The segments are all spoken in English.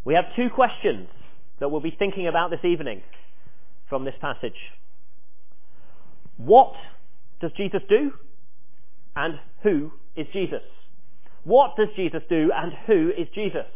We have two questions that we'll be thinking about this evening from this passage. What does Jesus do? And who is Jesus? What does Jesus do and who is Jesus?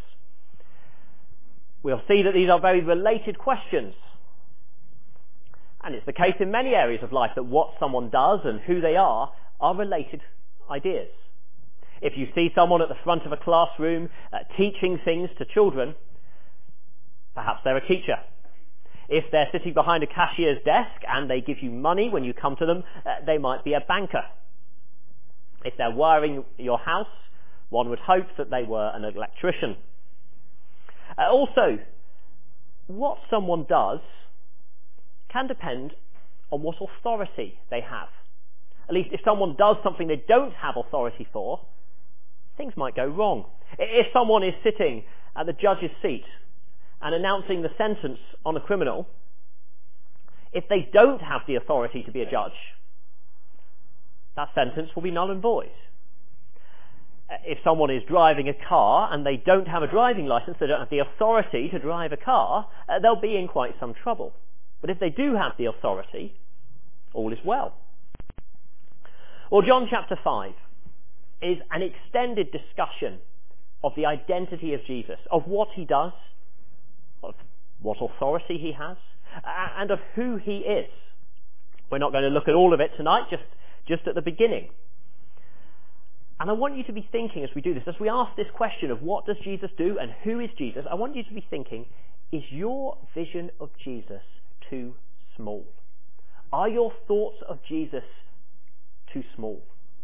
We'll see that these are very related questions. And it's the case in many areas of life that what someone does and who they are related ideas. If you see someone at the front of a classroom teaching things to children, perhaps they're a teacher. If they're sitting behind a cashier's desk and they give you money when you come to them, they might be a banker. If they're wiring your house, one would hope that they were an electrician. Also, what someone does can depend on what authority they have. At least if someone does something they don't have authority for, things might go wrong. If someone is sitting at the judge's seat and announcing the sentence on a criminal, if they don't have the authority to be a judge, that sentence will be null and void. If someone is driving a car and they don't have a driving license, they don't have the authority to drive a car, they'll be in quite some trouble. But if they do have the authority, all is well. Well, John chapter 5 is an extended discussion of the identity of Jesus, of what he does, of what authority he has, and of who he is. We're not going to look at all of it tonight, just at the beginning. And I want you to be thinking as we do this, as we ask this question of what does Jesus do and who is Jesus, I want you to be thinking, is your vision of Jesus too small? Are your thoughts of Jesus too small?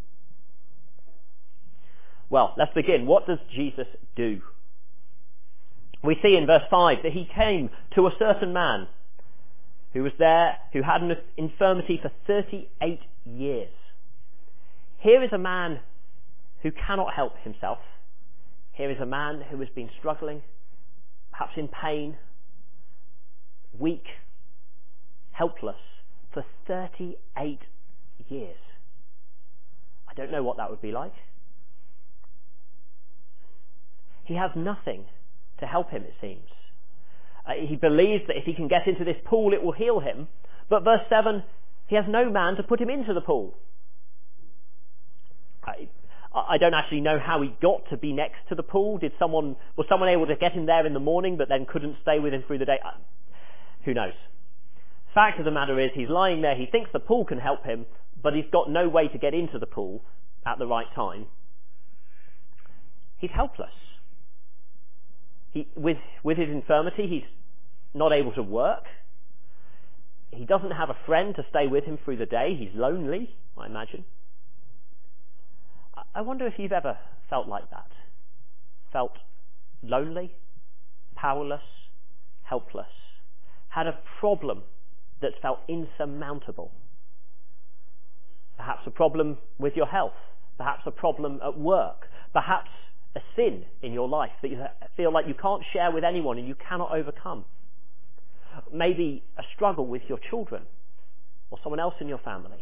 Well, let's begin. What does Jesus do? We see in verse 5 that he came to a certain man who was there, who had an infirmity for 38 years. Here is a man who cannot help himself. Here is a man who has been struggling, perhaps in pain, weak, helpless, for 38 years. I don't know what that would be like. He has nothing to help him, it seems. He believes that if he can get into this pool, it will heal him. But verse 7, he has no man to put him into the pool. I don't actually know how he got to be next to the pool. Was someone able to get him there in the morning but then couldn't stay with him through the day? Who knows? Fact of the matter is, he's lying there, he thinks the pool can help him, but he's got no way to get into the pool at the right time. He's helpless. With his infirmity, he's not able to work. He doesn't have a friend to stay with him through the day. He's lonely, I imagine. I wonder if you've ever felt like that. Felt lonely, powerless, helpless. Had a problem that felt insurmountable. Perhaps a problem with your health. Perhaps a problem at work. Perhaps a sin in your life that you feel like you can't share with anyone and you cannot overcome. Maybe a struggle with your children or someone else in your family.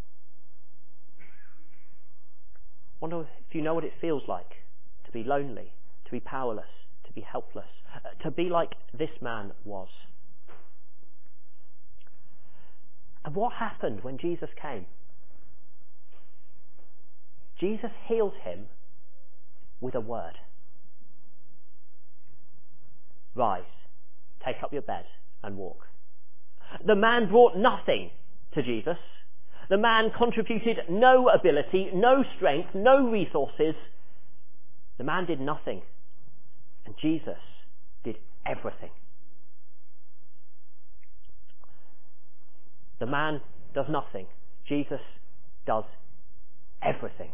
Wonder if you know what it feels like to be lonely, to be powerless, to be helpless, to be like this man was. And what happened when Jesus came? Jesus healed him with a word. Rise, take up your bed and walk. The man brought nothing to Jesus. The man contributed no ability, no strength, no resources. The man did nothing. And Jesus did everything. The man does nothing. Jesus does everything.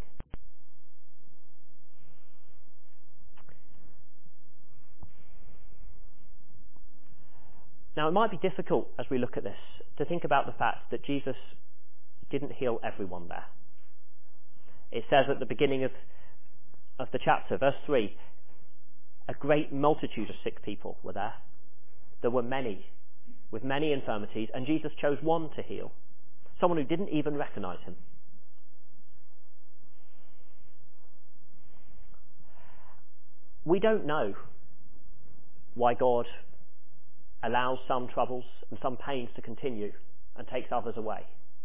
Now, it might be difficult as we look at this to think about the fact that Jesus didn't heal everyone there. It says at the beginning of the chapter, verse 3, a great multitude of sick people were there. There were many with many infirmities, and Jesus chose one to heal, someone who didn't even recognize him. We don't know why God allows some troubles and some pains to continue and takes others away.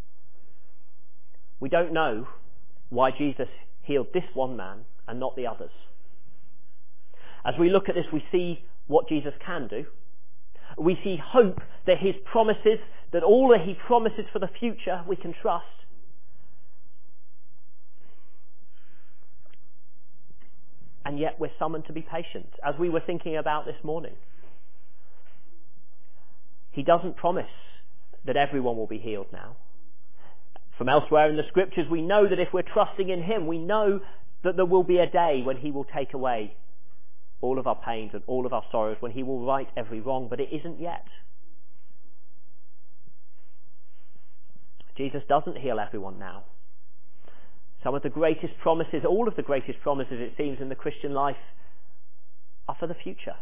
We don't know why Jesus healed this one man and not the others. As we look at this, we see what Jesus can do. We see hope that his promises, that all that he promises for the future, we can trust. And yet we're summoned to be patient, as we were thinking about this morning. He doesn't promise that everyone will be healed now. From elsewhere in the scriptures, we know that if we're trusting in him, we know that there will be a day when he will take away all of our pains and all of our sorrows, when he will right every wrong, but it isn't yet. Jesus doesn't heal everyone now. Some of the greatest promises, all of the greatest promises, it seems, in the Christian life are for the future.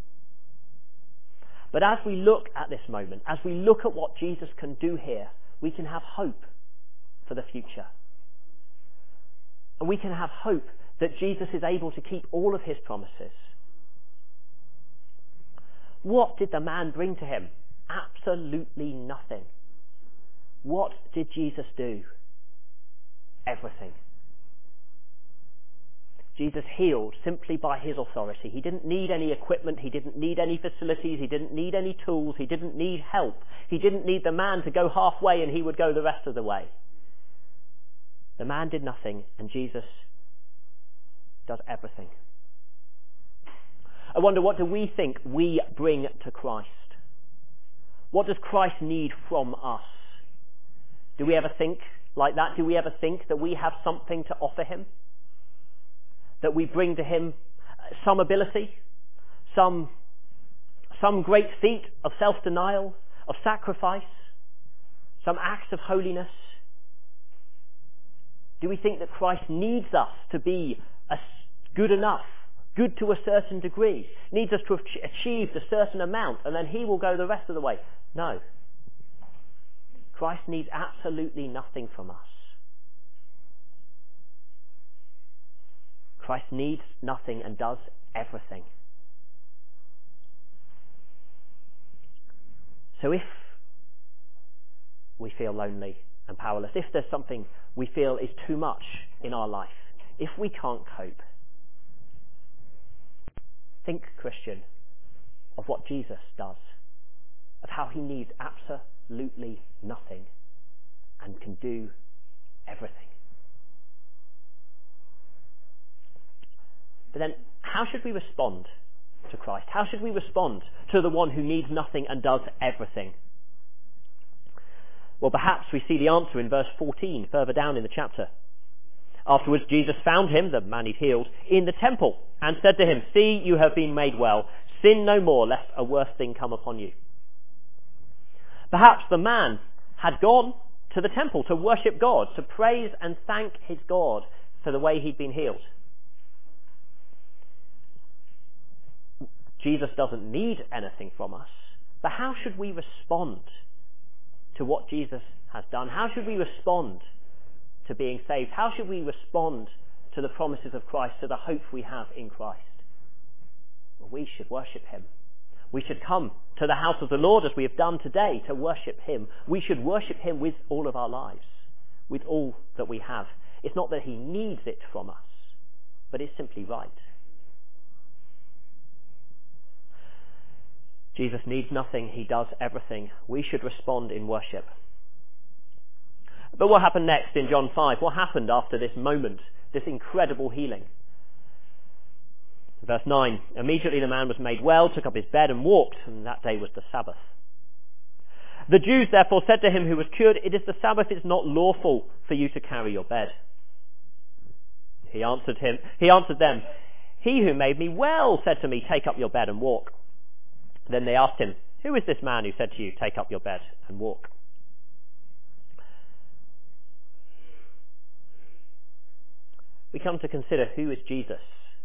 But as we look at this moment, as we look at what Jesus can do here, we can have hope for the future. And we can have hope that Jesus is able to keep all of his promises. What did the man bring to him? Absolutely nothing. What did Jesus do? Everything. Jesus healed simply by his authority. He didn't need any equipment. He didn't need any facilities. He didn't need any tools. He didn't need help. He didn't need the man to go halfway and he would go the rest of the way. The man did nothing and Jesus does everything. I wonder, what do we think we bring to Christ? What does Christ need from us? Do we ever think like that? Do we ever think that we have something to offer him? That we bring to him some ability, some great feat of self-denial, of sacrifice, some acts of holiness? Do we think that Christ needs us to be good enough, good to a certain degree, needs us to have achieved a certain amount, and then he will go the rest of the way? No. Christ needs absolutely nothing from us. Christ needs nothing and does everything. So if we feel lonely and powerless, if there's something we feel is too much in our life, if we can't cope, think, Christian, of what Jesus does, of how he needs absolutely nothing and can do everything. But then, how should we respond to Christ? How should we respond to the one who needs nothing and does everything? Well, perhaps we see the answer in verse 14, further down in the chapter. Afterwards, Jesus found him, the man he'd healed, in the temple and said to him, "See, you have been made well. Sin no more, lest a worse thing come upon you." Perhaps the man had gone to the temple to worship God, to praise and thank his God for the way he'd been healed. Jesus doesn't need anything from us, but how should we respond to what Jesus has done? How should we respond to being saved? How should we respond to the promises of Christ, to the hope we have in Christ? Well, we should worship him. We should come to the house of the Lord as we have done today to worship him. We should worship him with all of our lives, with all that we have. It's not that he needs it from us, but it's simply right. Jesus needs nothing, he does everything. We should respond in worship. But what happened next in John 5? What happened after this moment, this incredible healing? Verse 9, immediately the man was made well, took up his bed and walked, and that day was the Sabbath. The Jews therefore said to him who was cured, "It is the Sabbath, it is not lawful for you to carry your bed." He answered them, "He who made me well said to me, 'Take up your bed and walk.'" Then they asked him, "Who is this man who said to you, 'Take up your bed and walk'?" We come to consider, who is Jesus?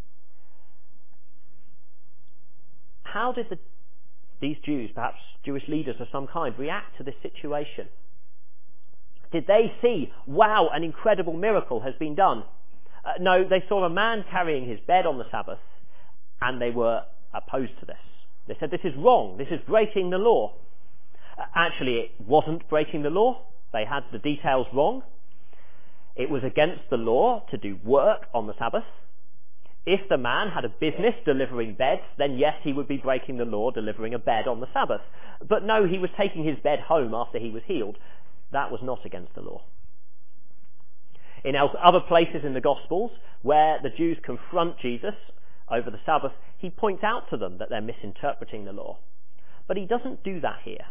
How did these Jews, perhaps Jewish leaders of some kind, react to this situation? Did they see, wow, an incredible miracle has been done? No, they saw a man carrying his bed on the Sabbath, and they were opposed to this. They said, this is wrong, this is breaking the law. Actually, it wasn't breaking the law. They had the details wrong. It was against the law to do work on the Sabbath. If the man had a business delivering beds, then yes, he would be breaking the law delivering a bed on the Sabbath. But no, he was taking his bed home after he was healed. That was not against the law. In other places in the Gospels where the Jews confront Jesus over the Sabbath, he points out to them that they're misinterpreting the law. But he doesn't do that here.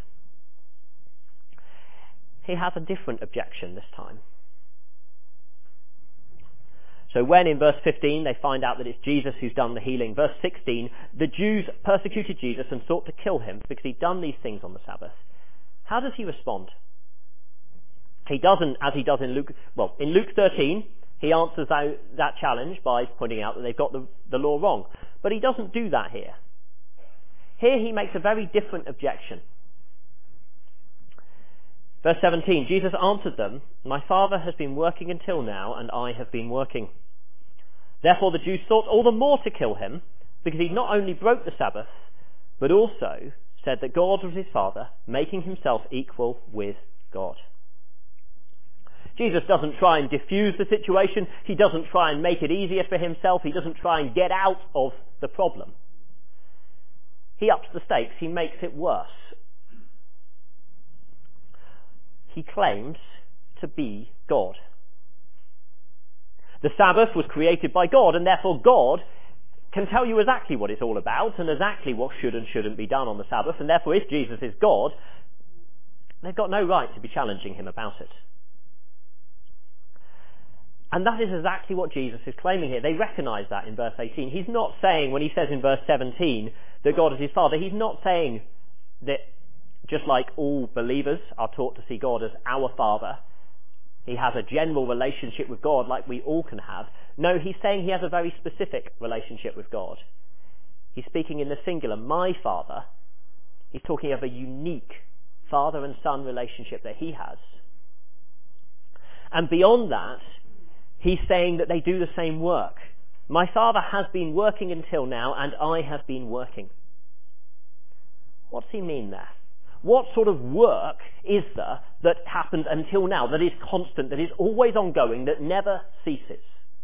He has a different objection this time. So when in verse 15 they find out that it's Jesus who's done the healing, verse 16, the Jews persecuted Jesus and sought to kill him because he'd done these things on the Sabbath. How does he respond? He doesn't, as he does in Luke 13, he answers that challenge by pointing out that they've got the law wrong. But he doesn't do that here. Here he makes a very different objection. Verse 17, Jesus answered them, "My Father has been working until now, and I have been working." Therefore the Jews sought all the more to kill him, because he not only broke the Sabbath, but also said that God was his Father, making himself equal with God. Jesus doesn't try and diffuse the situation. He doesn't try and make it easier for himself. He doesn't try and get out of the problem. He ups the stakes. He makes it worse. He claims to be God. The Sabbath was created by God, and therefore God can tell you exactly what it's all about and exactly what should and shouldn't be done on the Sabbath, and therefore if Jesus is God, they've got no right to be challenging him about it. And that is exactly what Jesus is claiming here. They recognise that in verse 18. He's not saying, when he says in verse 17 that God is his Father, he's not saying that just like all believers are taught to see God as our Father, he has a general relationship with God like we all can have. No, he's saying he has a very specific relationship with God. He's speaking in the singular, my Father. He's talking of a unique father and son relationship that he has. And beyond that, he's saying that they do the same work. My Father has been working until now, and I have been working. What's he mean there? What sort of work is there that happened until now, that is constant, that is always ongoing, that never ceases?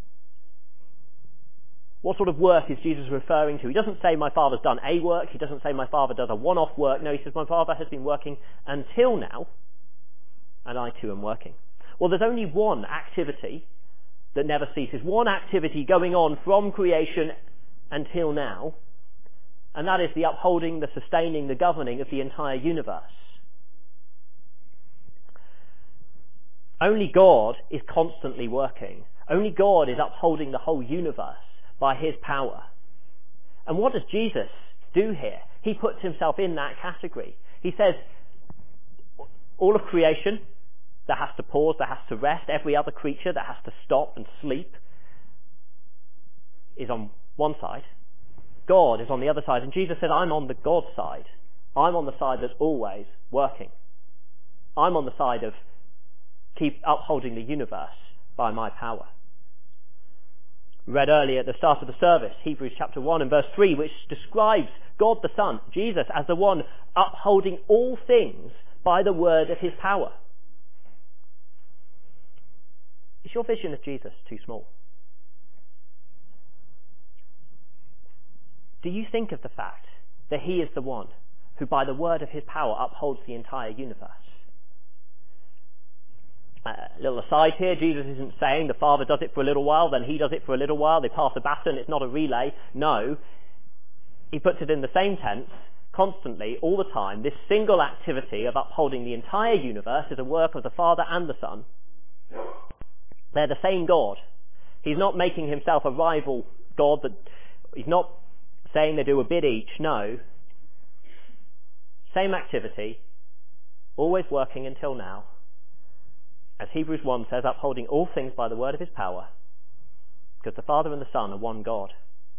What sort of work is Jesus referring to? He doesn't say my Father's done a work. He doesn't say my Father does a one-off work. No, he says my Father has been working until now, and I too am working. Well, there's only one activity that never ceases, one activity going on from creation until now, and that is the upholding, the sustaining, the governing of the entire universe. Only God is constantly working. Only God is upholding the whole universe by his power. And what does Jesus do here? He puts himself in that category. He says, all of creation that has to pause, that has to rest, every other creature that has to stop and sleep is on one side. God is on the other side. And Jesus said, I'm on the God side. I'm on the side that's always working. I'm on the side of keep upholding the universe by my power. We read earlier at the start of the service, Hebrews chapter 1 and verse 3, which describes God the Son, Jesus, as the one upholding all things by the word of his power. Is your vision of Jesus too small? Do you think of the fact that he is the one who by the word of his power upholds the entire universe? A little aside here, Jesus isn't saying the Father does it for a little while, then he does it for a little while, they pass the baton, it's not a relay. No, he puts it in the same tense, constantly, all the time. This single activity of upholding the entire universe is a work of the Father and the Son. They're the same God. He's not making himself a rival God, that he's not saying they do a bit each. No. Same activity, always working until now. As Hebrews 1 says, upholding all things by the word of his power, because the Father and the Son are one God.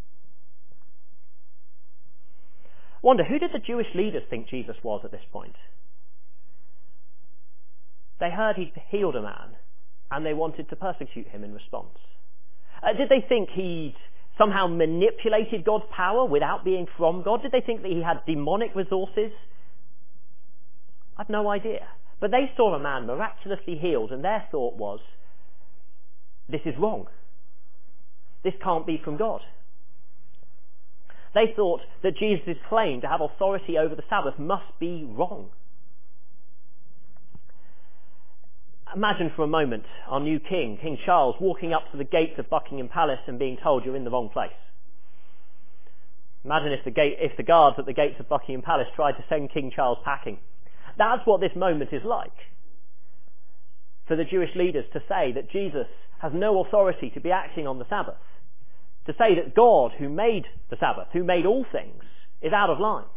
Wonder, who did the Jewish leaders think Jesus was at this point? They heard he'd healed a man, and they wanted to persecute him in response. Did they think he'd somehow manipulated God's power without being from God? Did they think that he had demonic resources? I've no idea. But they saw a man miraculously healed, and their thought was, this is wrong. This can't be from God. They thought that Jesus' claim to have authority over the Sabbath must be wrong. Imagine for a moment our new king, King Charles, walking up to the gates of Buckingham Palace and being told you're in the wrong place. Imagine if the guards at the gates of Buckingham Palace tried to send King Charles packing. That's what this moment is like. For the Jewish leaders to say that Jesus has no authority to be acting on the Sabbath. To say that God, who made the Sabbath, who made all things, is out of line.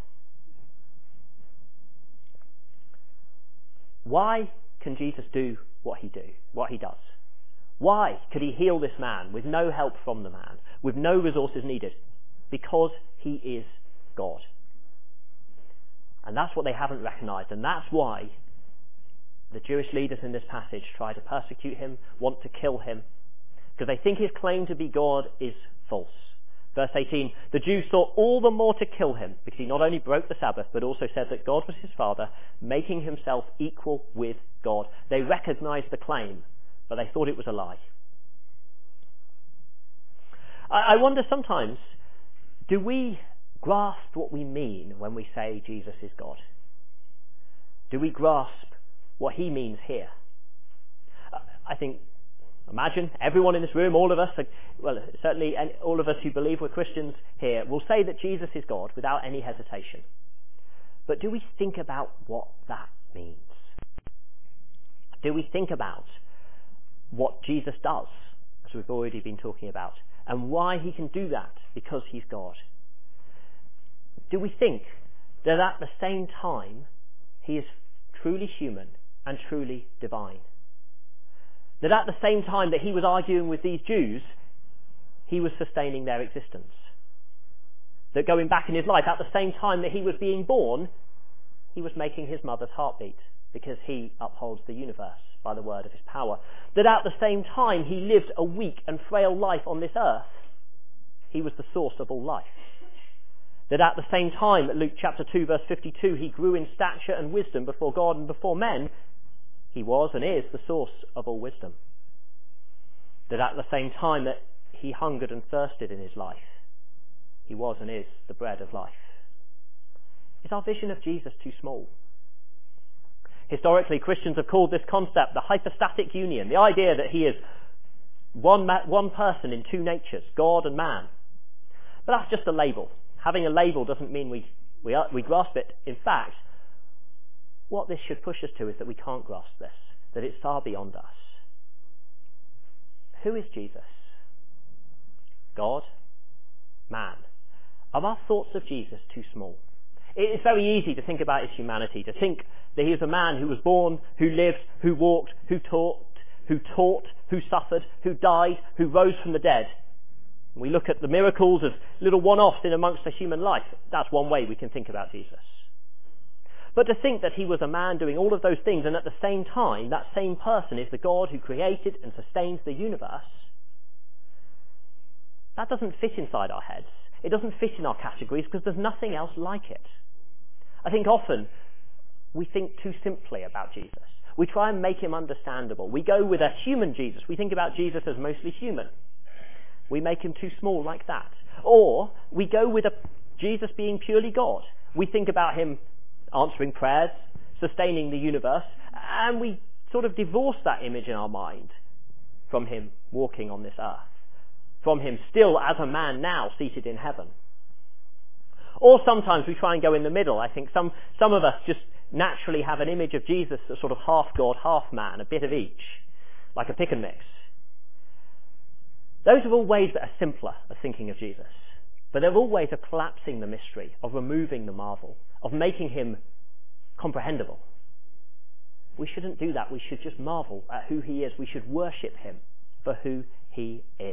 Why can Jesus do what he does? Why could he heal this man with no help from the man, with no resources needed? Because he is God. And that's what they haven't recognised, and that's why the Jewish leaders in this passage try to persecute him, want to kill him, because they think his claim to be God is false. Verse 18, the Jews sought all the more to kill him, because he not only broke the Sabbath, but also said that God was his Father, making himself equal with God. They recognised the claim, but they thought it was a lie. I wonder sometimes, do we grasp what we mean when we say Jesus is God? Do we grasp what he means here? I think, imagine everyone in this room, all of us, certainly all of us who believe we're Christians here, will say that Jesus is God without any hesitation. But do we think about what that means? Do we think about what Jesus does, as we've already been talking about, and why he can do that because he's God? Do we think that at the same time he is truly human and truly divine? That at the same time that he was arguing with these Jews, he was sustaining their existence? That going back in his life, at the same time that he was being born, he was making his mother's heart beat, because he upholds the universe by the word of his power. That at the same time he lived a weak and frail life on this earth, he was the source of all life. That at the same time, Luke chapter 2 verse 52, he grew in stature and wisdom before God and before men, he was and is the source of all wisdom. That at the same time that he hungered and thirsted in his life, he was and is the bread of life. Is our vision of Jesus too small? Historically, Christians have called this concept the hypostatic union, the idea that he is one person in two natures, God and man. But that's just a label. Having a label doesn't mean we grasp it. In fact, what this should push us to is that we can't grasp this, that it's far beyond us. Who is Jesus? God? Man? Are our thoughts of Jesus too small? It's very easy to think about his humanity, to think that he is a man who was born, who lived, who walked, who taught, who suffered, who died, who rose from the dead. We look at the miracles as little one-offs in amongst the human life. That's one way we can think about Jesus. But to think that he was a man doing all of those things, and at the same time, that same person is the God who created and sustains the universe, that doesn't fit inside our heads. It doesn't fit in our categories because there's nothing else like it. I think often we think too simply about Jesus. We try and make him understandable. We go with a human Jesus. We think about Jesus as mostly human. We make him too small like that. Or we go with a Jesus being purely God. We think about him answering prayers, sustaining the universe, and we sort of divorce that image in our mind from him walking on this earth, from him still as a man now seated in heaven. Or sometimes we try and go in the middle. I think some of us just naturally have an image of Jesus as sort of half God, half man, a bit of each, like a pick and mix. Those are all ways that are simpler of thinking of Jesus. But they're all ways of collapsing the mystery, of removing the marvel, of making him comprehensible. We shouldn't do that. We should just marvel at who he is. We should worship him for who he is.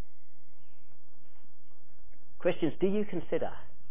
Christians, do you consider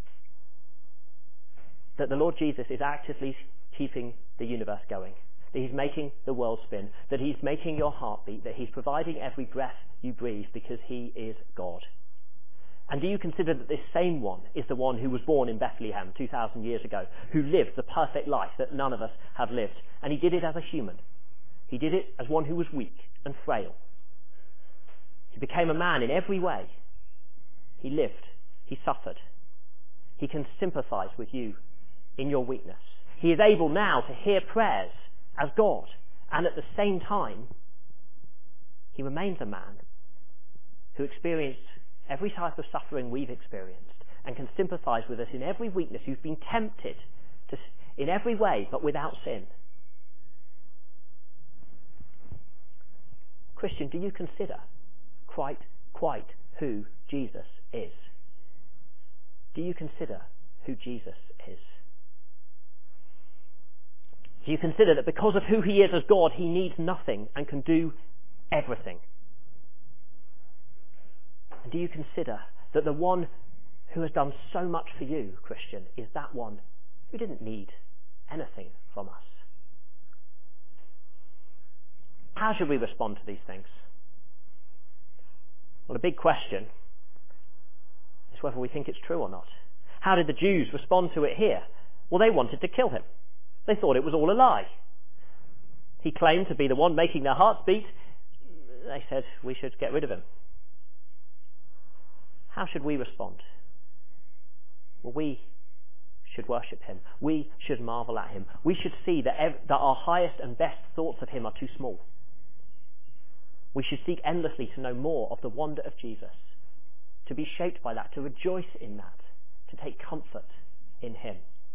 that the Lord Jesus is actively keeping the universe going? That he's making the world spin, that he's making your heart beat, that he's providing every breath you breathe because he is God? And do you consider that this same one is the one who was born in Bethlehem 2,000 years ago, who lived the perfect life that none of us have lived? And he did it as a human. He did it as one who was weak and frail. He became a man in every way. He lived. He suffered. He can sympathize with you in your weakness. He is able now to hear prayers as God. And at the same time, he remains a man who experienced every type of suffering we've experienced and can sympathize with us in every weakness, who's been tempted in every way but without sin. Christian, do you consider quite who Jesus is? Do you consider who Jesus is? Do you consider that because of who he is as God, he needs nothing and can do everything? And do you consider that the one who has done so much for you, Christian, is that one who didn't need anything from us? How should we respond to these things? Well, the big question is whether we think it's true or not. How did the Jews respond to it here? Well, they wanted to kill him. They thought it was all a lie. He claimed to be the one making their hearts beat. They said we should get rid of him. How should we respond? Well, we should worship him. We should marvel at him. We should see that our highest and best thoughts of him are too small. We should seek endlessly to know more of the wonder of Jesus, to be shaped by that, to rejoice in that, to take comfort in him.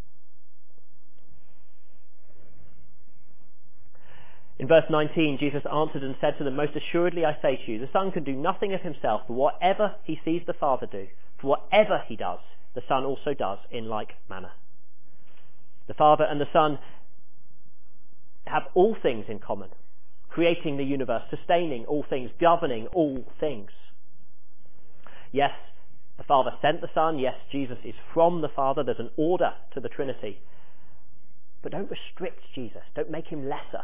In verse 19, Jesus answered and said to them, "Most assuredly I say to you, the Son can do nothing of himself, but whatever he sees the Father do. For whatever he does, the Son also does in like manner." The Father and the Son have all things in common, creating the universe, sustaining all things, governing all things. Yes, the Father sent the Son. Yes, Jesus is from the Father. There's an order to the Trinity. But don't restrict Jesus. Don't make him lesser.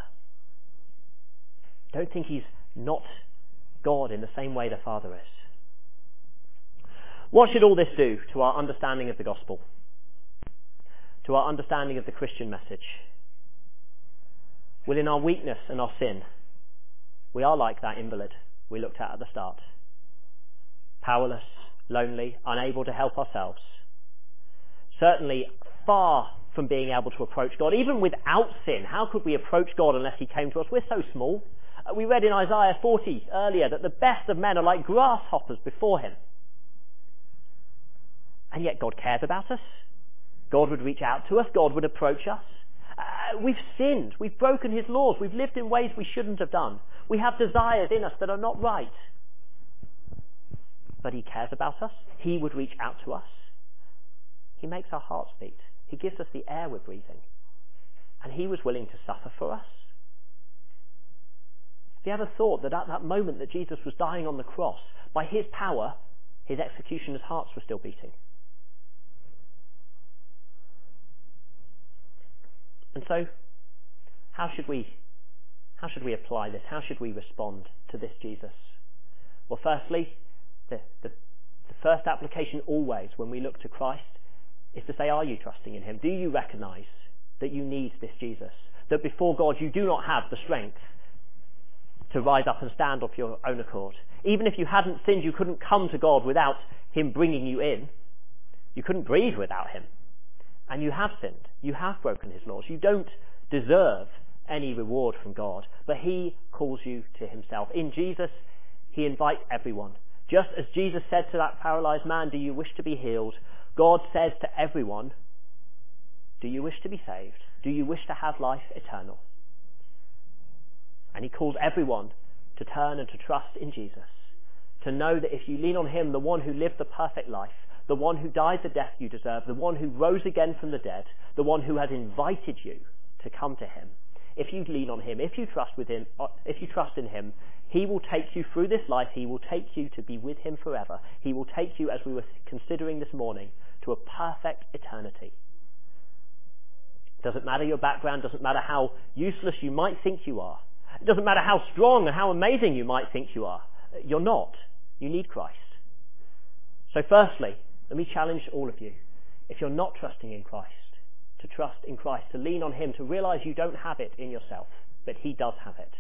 Don't think he's not God in the same way the Father is. What should all this do to our understanding of the gospel? To our understanding of the Christian message? Well, in our weakness and our sin, we are like that invalid we looked at the start. Powerless, lonely, unable to help ourselves. Certainly far from being able to approach God. Even without sin, how could we approach God unless he came to us? We're so small. We read in Isaiah 40 earlier that the best of men are like grasshoppers before him. And yet God cares about us. God would reach out to us. God would approach us. We've sinned. We've broken his laws. We've lived in ways we shouldn't have done. We have desires in us that are not right. But he cares about us. He would reach out to us. He makes our hearts beat. He gives us the air we're breathing. And he was willing to suffer for us. Have you ever thought that at that moment that Jesus was dying on the cross, by his power, his executioners' hearts were still beating? And so, how should we apply this? How should we respond to this Jesus? Well, firstly, the first application always when we look to Christ is to say, are you trusting in him? Do you recognize that you need this Jesus? That before God you do not have the strength to rise up and stand off your own accord. Even if you hadn't sinned, you couldn't come to God without him bringing you in. You couldn't breathe without him. And you have sinned. You have broken his laws. You don't deserve any reward from God. But he calls you to himself. In Jesus, he invites everyone. Just as Jesus said to that paralyzed man, "Do you wish to be healed?" God says to everyone, "Do you wish to be saved? Do you wish to have life eternal?" And he calls everyone to turn and to trust in Jesus. To know that if you lean on him, the one who lived the perfect life, the one who died the death you deserve, the one who rose again from the dead, the one who has invited you to come to him, if you lean on him, if you trust in him, he will take you through this life. He will take you to be with him forever. He will take you, as we were considering this morning, to a perfect eternity. Doesn't matter your background, doesn't matter how useless you might think you are. It doesn't matter how strong and how amazing you might think you are. You're not. You need Christ. So firstly, let me challenge all of you. If you're not trusting in Christ, to trust in Christ, to lean on him, to realize you don't have it in yourself, but he does have it.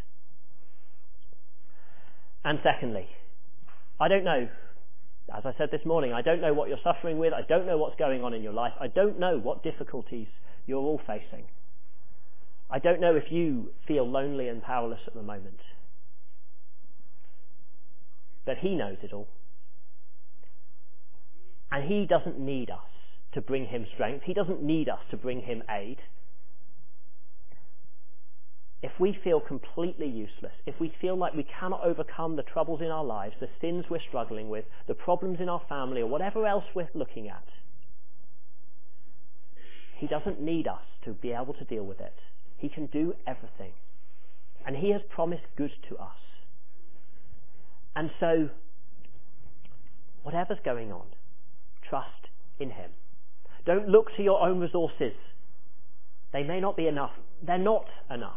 And secondly, I don't know, as I said this morning, I don't know what you're suffering with. I don't know what's going on in your life. I don't know what difficulties you're all facing. I don't know if you feel lonely and powerless at the moment. But he knows it all. And he doesn't need us to bring him strength. He doesn't need us to bring him aid. If we feel completely useless, if we feel like we cannot overcome the troubles in our lives, the sins we're struggling with, the problems in our family, or whatever else we're looking at, he doesn't need us to be able to deal with it. He can do everything. And he has promised good to us. And so, whatever's going on, trust in him. Don't look to your own resources. They may not be enough. They're not enough.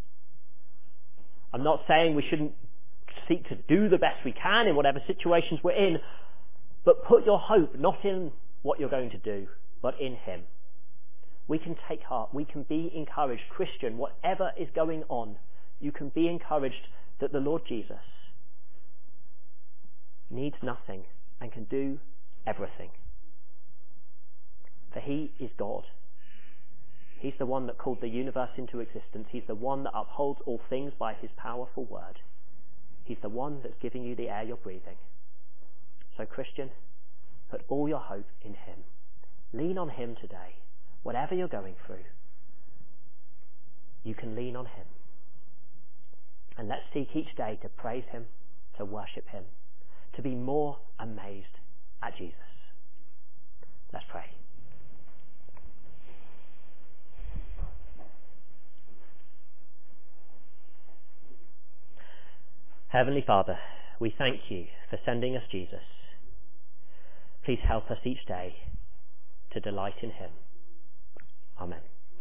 I'm not saying we shouldn't seek to do the best we can in whatever situations we're in, but put your hope not in what you're going to do, but in him. We can take heart. We can be encouraged. Christian, whatever is going on, you can be encouraged that the Lord Jesus needs nothing and can do everything. For he is God. He's the one that called the universe into existence. He's the one that upholds all things by his powerful word. He's the one that's giving you the air you're breathing. So Christian, put all your hope in him. Lean on him today. Whatever you're going through, you can lean on him. And let's seek each day to praise him, to worship him, to be more amazed at Jesus. Let's pray. Heavenly Father, we thank you for sending us Jesus. Please help us each day to delight in him. Amen.